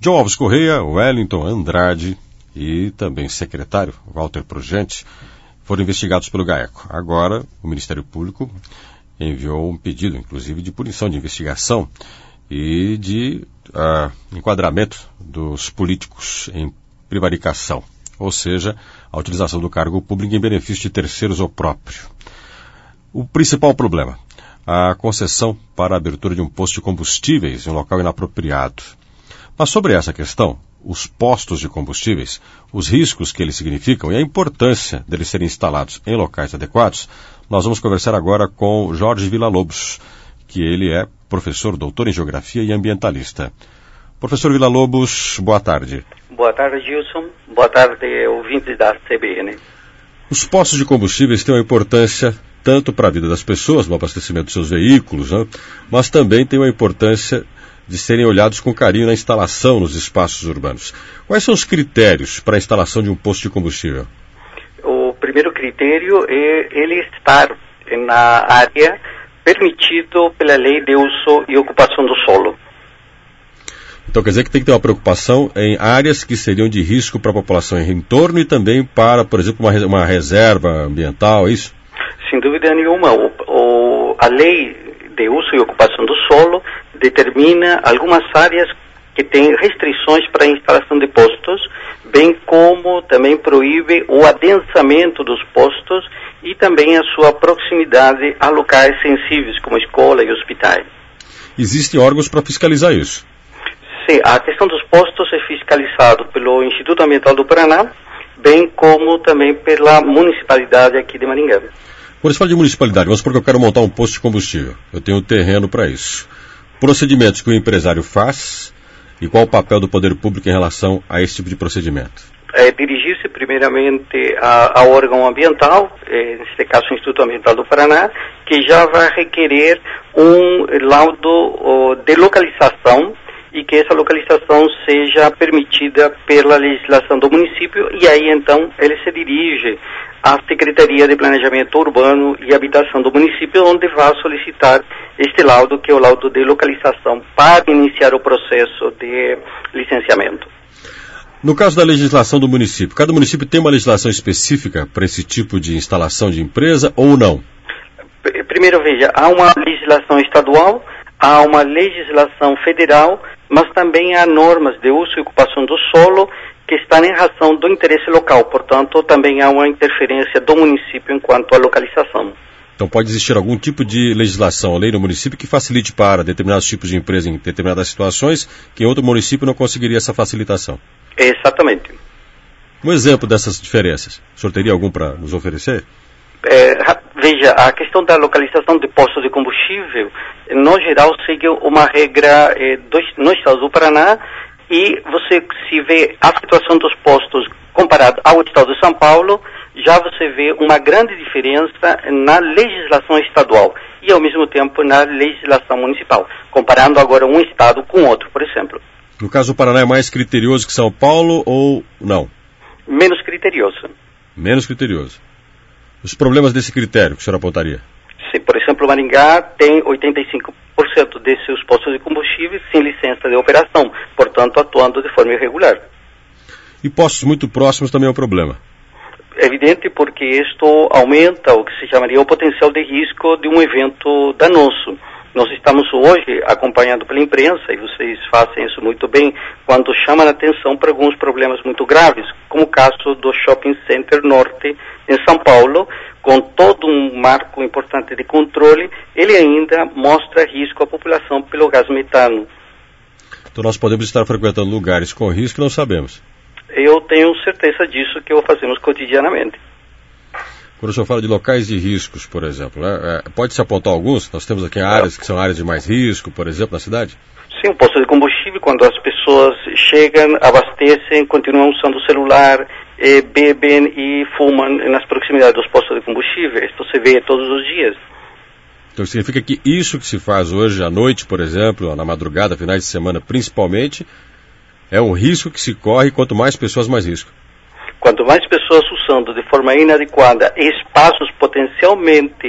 John Alves Correia, Wellington Andrade e também secretário Walter Prugente foram investigados pelo GAECO. Agora, o Ministério Público enviou um pedido, inclusive, de punição, de investigação e de enquadramento dos políticos em prevaricação, ou seja, a utilização do cargo público em benefício de terceiros ou próprio. O principal problema, a concessão para a abertura de um posto de combustíveis em um local inapropriado. Mas sobre essa questão, os postos de combustíveis, os riscos que eles significam e a importância deles serem instalados em locais adequados, nós vamos conversar agora com Jorge Villa-Lobos, que ele é professor, doutor em Geografia e ambientalista. Professor Villa-Lobos, boa tarde. Boa tarde, Gilson. Boa tarde, ouvintes da CBN. Os postos de combustíveis têm uma importância tanto para a vida das pessoas, no abastecimento dos seus veículos, né? Mas também tem uma importância de serem olhados com carinho na instalação nos espaços urbanos. Quais são os critérios para a instalação de um posto de combustível? O primeiro critério é ele estar na área permitido pela lei de uso e ocupação do solo. Então quer dizer que tem que ter uma preocupação em áreas que seriam de risco para a população em entorno e também para, por exemplo, uma reserva ambiental, é isso? Sem dúvida nenhuma. A lei de uso e ocupação do solo determina algumas áreas que têm restrições para a instalação de postos, bem como também proíbe o adensamento dos postos e também a sua proximidade a locais sensíveis, como escola e hospitais. Existem órgãos para fiscalizar isso? Sim, a questão dos postos é fiscalizado pelo Instituto Ambiental do Paraná, bem como também pela municipalidade aqui de Maringá. Quando se fala de municipalidade, vamos supor que eu quero montar um posto de combustível. Eu tenho terreno para isso. Procedimentos que o empresário faz e qual o papel do poder público em relação a esse tipo de procedimento? Dirigir-se primeiramente ao órgão ambiental, neste caso o Instituto Ambiental do Paraná, que já vai requerer um laudo de localização e que essa localização seja permitida pela legislação do município, e aí então ele se dirige à Secretaria de Planejamento Urbano e Habitação do município, onde vai solicitar este laudo, que é o laudo de localização, para iniciar o processo de licenciamento. No caso da legislação do município, cada município tem uma legislação específica para esse tipo de instalação de empresa ou não? Primeiro, veja, há uma legislação estadual, há uma legislação federal, mas também há normas de uso e ocupação do solo que estão em razão do interesse local. Portanto, também há uma interferência do município enquanto à localização. Então pode existir algum tipo de legislação, lei no município que facilite para determinados tipos de empresa em determinadas situações que em outro município não conseguiria essa facilitação? Exatamente. Um exemplo dessas diferenças, o senhor teria algum para nos oferecer? Veja, a questão da localização de postos de combustível, no geral, segue uma regra no estado do Paraná, e você, se vê a situação dos postos comparado ao estado de São Paulo, já você vê uma grande diferença na legislação estadual e, ao mesmo tempo, na legislação municipal, comparando agora um estado com outro, por exemplo. No caso, o Paraná é mais criterioso que São Paulo ou não? Menos criterioso. Menos criterioso. Os problemas desse critério que o senhor apontaria? Sim, por exemplo, Maringá tem 85% de seus postos de combustível sem licença de operação, portanto, atuando de forma irregular. E postos muito próximos também é um problema? Evidente, porque isto aumenta o que se chamaria o potencial de risco de um evento danoso. Nós estamos hoje acompanhando pela imprensa, e vocês fazem isso muito bem, quando chamam a atenção para alguns problemas muito graves, como o caso do Shopping Center Norte, em São Paulo, com todo um marco importante de controle, ele ainda mostra risco à população pelo gás metano. Então nós podemos estar frequentando lugares com risco e não sabemos. Eu tenho certeza disso, que o fazemos cotidianamente. Quando o senhor fala de locais de riscos, por exemplo, né? Pode-se apontar alguns? Nós temos aqui áreas que são áreas de mais risco, por exemplo, na cidade? Sim, um posto de combustível, quando as pessoas chegam, abastecem, continuam usando o celular, bebem e fumam nas proximidades dos postos de combustível. Isso você vê todos os dias. Então significa que isso que se faz hoje à noite, por exemplo, na madrugada, finais de semana principalmente, é um risco que se corre, quanto mais pessoas, mais risco. Quanto mais pessoas usando de forma inadequada espaços potencialmente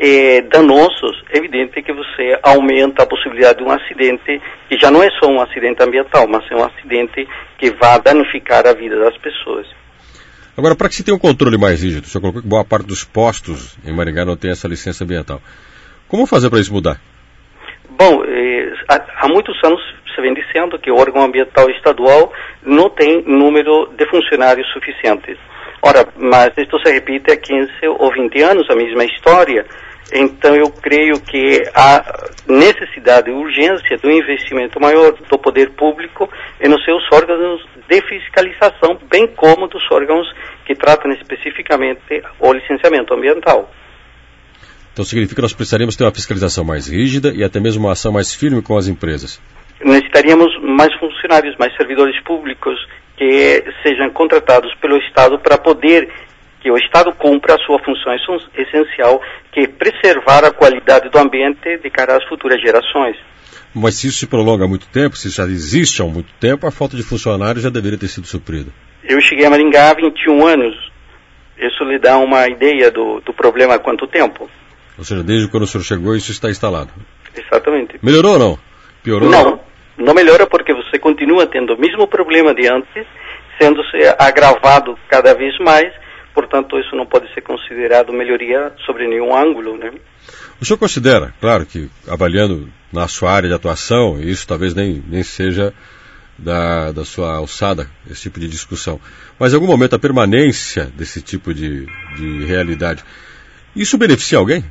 danosos, é evidente que você aumenta a possibilidade de um acidente que já não é só um acidente ambiental, mas é um acidente que vai danificar a vida das pessoas. Agora, para que se tenha um controle mais rígido, o senhor colocou que boa parte dos postos em Maringá não tem essa licença ambiental. Como fazer para isso mudar? Bom, há muitos anos se vem dizendo que o órgão ambiental estadual não tem número de funcionários suficientes. Ora, mas isto se repite há 15 ou 20 anos, a mesma história. Então eu creio que há necessidade e urgência do investimento maior do poder público e nos seus órgãos de fiscalização, bem como dos órgãos que tratam especificamente o licenciamento ambiental. Então significa que nós precisaríamos ter uma fiscalização mais rígida e até mesmo uma ação mais firme com as empresas. Necessitaríamos mais funcionários, mais servidores públicos que sejam contratados pelo Estado para poder que o Estado cumpra a sua função essencial, que é preservar a qualidade do ambiente de cara às futuras gerações. Mas se isso se prolonga há muito tempo, se já existe há muito tempo, a falta de funcionários já deveria ter sido suprida. Eu cheguei a Maringá há 21 anos. Isso lhe dá uma ideia do problema há quanto tempo? Ou seja, desde quando o senhor chegou, isso está instalado. Exatamente. Melhorou ou não? Piorou? Não melhora porque você continua tendo o mesmo problema de antes, sendo-se agravado cada vez mais. Portanto, isso não pode ser considerado melhoria sobre nenhum ângulo, né? O senhor considera, claro que avaliando na sua área de atuação, e isso talvez nem seja da sua alçada, esse tipo de discussão, mas em algum momento a permanência desse tipo de realidade, isso beneficia alguém?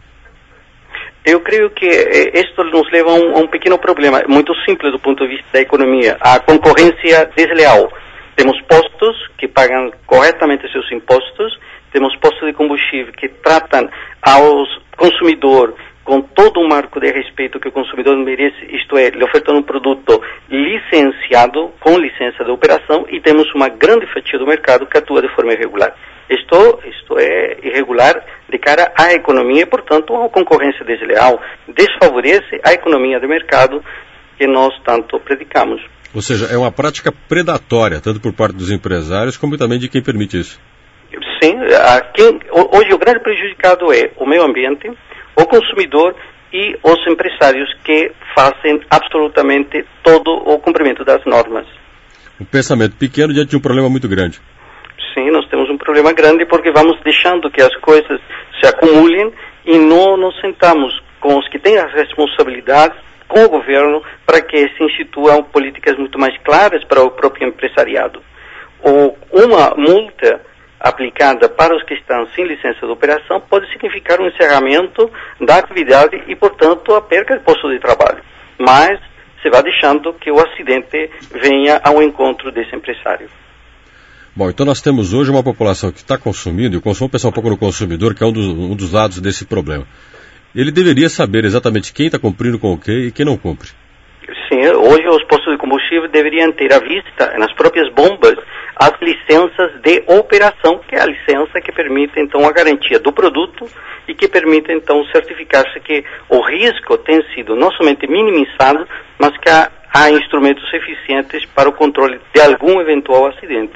Eu creio que isto nos leva a um pequeno problema, muito simples do ponto de vista da economia, a concorrência desleal. Temos postos que pagam corretamente seus impostos, temos postos de combustível que tratam aos consumidor com todo o marco de respeito que o consumidor merece, isto é, lhe ofertam um produto licenciado, com licença de operação, e temos uma grande fatia do mercado que atua de forma irregular. Isto é irregular de cara à economia e, portanto, a concorrência desleal desfavorece a economia de mercado que nós tanto predicamos. Ou seja, é uma prática predatória, tanto por parte dos empresários como também de quem permite isso. Sim, hoje o grande prejudicado é o meio ambiente, o consumidor e os empresários que fazem absolutamente todo o cumprimento das normas. Um pensamento pequeno diante de um problema muito grande. Sim, nós temos um problema grande porque vamos deixando que as coisas se acumulem e não nos sentamos com os que têm as responsabilidades, com o governo, para que se instituam políticas muito mais claras para o próprio empresariado. Uma multa aplicada para os que estão sem licença de operação pode significar um encerramento da atividade e, portanto, a perda de posto de trabalho. Mas se vai deixando que o acidente venha ao encontro desse empresário. Bom, então nós temos hoje uma população que está consumindo, e o consumo pensar um pouco no consumidor, que é um dos lados desse problema. Ele deveria saber exatamente quem está cumprindo com o quê e quem não cumpre. Sim, hoje os postos de combustível deveriam ter à vista, nas próprias bombas, as licenças de operação, que é a licença que permite, então, a garantia do produto e que permite, então, certificar-se que o risco tem sido não somente minimizado, mas que há instrumentos eficientes para o controle de algum eventual acidente.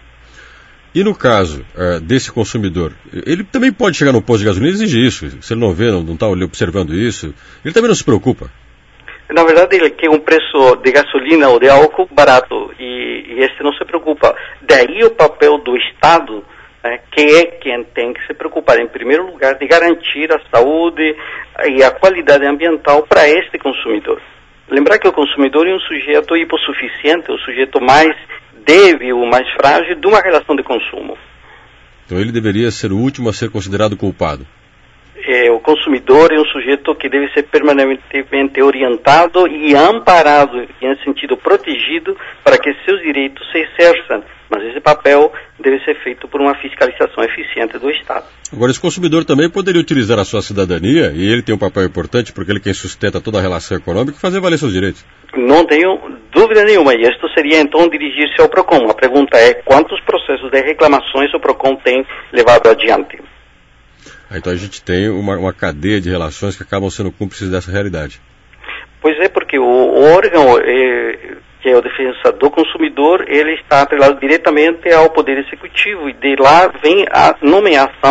E no caso desse consumidor, ele também pode chegar no posto de gasolina e exigir isso. Se ele não vê, não está observando isso, ele também não se preocupa. Na verdade, ele quer um preço de gasolina ou de álcool barato e este não se preocupa. Daí o papel do Estado, que é quem tem que se preocupar, em primeiro lugar, de garantir a saúde e a qualidade ambiental para este consumidor. Lembrar que o consumidor é um sujeito hipossuficiente, o sujeito mais débil, mais frágil de uma relação de consumo. Então ele deveria ser o último a ser considerado culpado. O consumidor é um sujeito que deve ser permanentemente orientado e amparado, em sentido protegido, para que seus direitos se exerçam. Mas esse papel deve ser feito por uma fiscalização eficiente do Estado. Agora, esse consumidor também poderia utilizar a sua cidadania, e ele tem um papel importante, porque ele é quem sustenta toda a relação econômica, e fazer valer seus direitos. Não tenho dúvida nenhuma, e isto seria então dirigir-se ao PROCON. A pergunta é quantos processos de reclamações o PROCON tem levado adiante. Então a gente tem uma cadeia de relações que acabam sendo cúmplices dessa realidade. Pois é, porque o órgão que é a defesa do consumidor, ele está atrelado diretamente ao Poder Executivo, e de lá vem a nomeação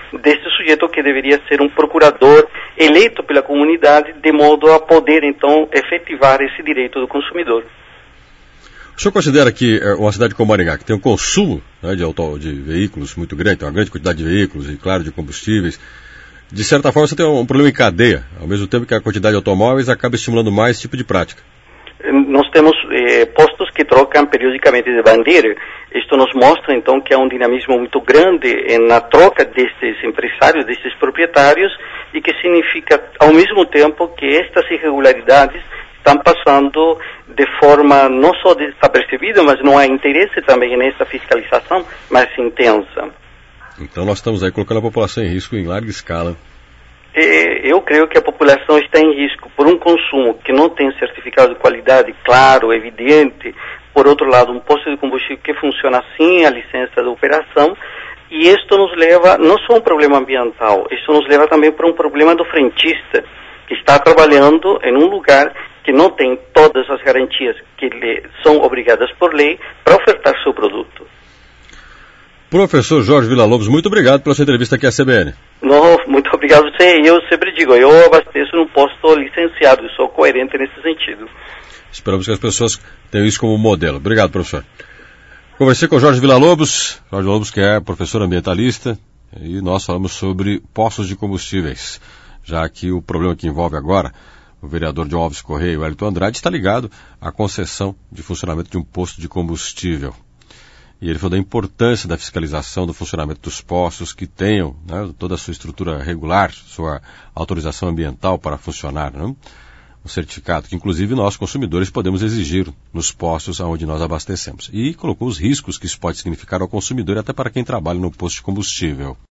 desse sujeito que deveria ser um procurador eleito pela comunidade, de modo a poder, então, efetivar esse direito do consumidor. O senhor considera que uma cidade como Maringá, que tem um consumo, né, de veículos muito grande, tem uma grande quantidade de veículos e, claro, de combustíveis, de certa forma você tem um problema em cadeia, ao mesmo tempo que a quantidade de automóveis acaba estimulando mais esse tipo de prática? Nós temos postos que trocam periodicamente de bandeira. Isto nos mostra, então, que há um dinamismo muito grande na troca destes empresários, destes proprietários, e que significa, ao mesmo tempo, que estas irregularidades estão passando de forma não só desapercebida, mas não há interesse também nessa fiscalização mais intensa. Então nós estamos aí colocando a população em risco em larga escala. Eu creio que a população está em risco por um consumo que não tem certificado de qualidade claro, evidente. Por outro lado, um posto de combustível que funciona sem a licença de operação. E isto nos leva não só a um problema ambiental, isto nos leva também para um problema do frentista, que está trabalhando em um lugar que não tem todas as garantias que lhe são obrigadas por lei para ofertar seu produto. Professor Jorge Villa-Lobos, muito obrigado pela sua entrevista aqui à CBN. Não, muito obrigado a você. Eu sempre digo, eu abasteço num posto licenciado, eu sou coerente nesse sentido. Esperamos que as pessoas tenham isso como modelo. Obrigado, professor. Conversei com o Jorge Villa-Lobos, que é professor ambientalista, e nós falamos sobre postos de combustíveis, já que o problema que envolve agora o vereador John Alves Correia e o Wellington Andrade está ligado à concessão de funcionamento de um posto de combustível. E ele falou da importância da fiscalização do funcionamento dos postos que tenham, né, toda a sua estrutura regular, sua autorização ambiental para funcionar, né? Um certificado que, inclusive, nós, consumidores, podemos exigir nos postos onde nós abastecemos. E colocou os riscos que isso pode significar ao consumidor e até para quem trabalha no posto de combustível.